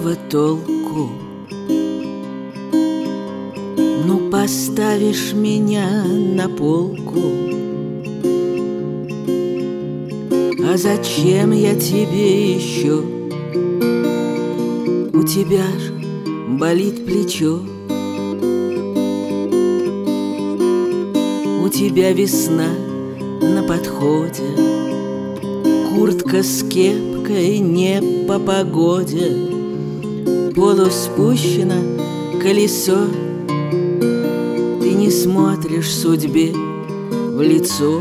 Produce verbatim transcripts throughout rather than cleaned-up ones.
никакого толку. Ну, поставишь меня на полку, а зачем я тебе еще? У тебя ж болит плечо, у тебя весна на подходе, куртка с кепкой не по погоде, полуспущено колесо. Ты не смотришь судьбе в лицо,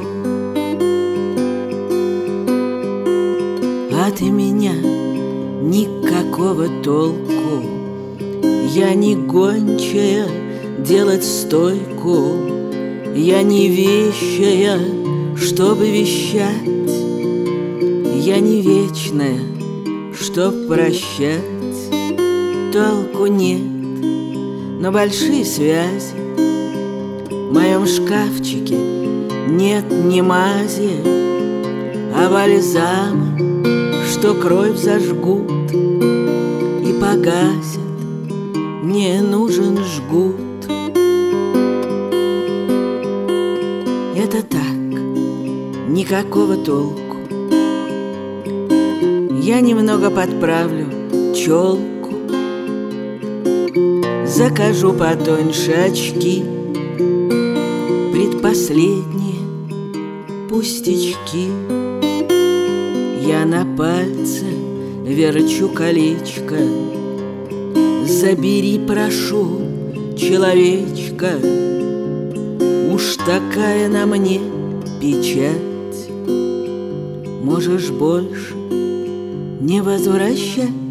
от меня никакого толку. Я не гончая делать стойку, я не вещая, чтобы вещать, я не вечная, чтоб прощать. Толку нет, но большие связи в моем шкафчике нет ни мази, а бальзама, что кровь зажгут и погасят, не нужен жгут. Это так, никакого толку. Я немного подправлю челку, закажу потоньше очки, предпоследние пустячки. Я на пальце верчу колечко, забери, прошу, человечка, уж такая на мне печать. Можешь больше не возвращать.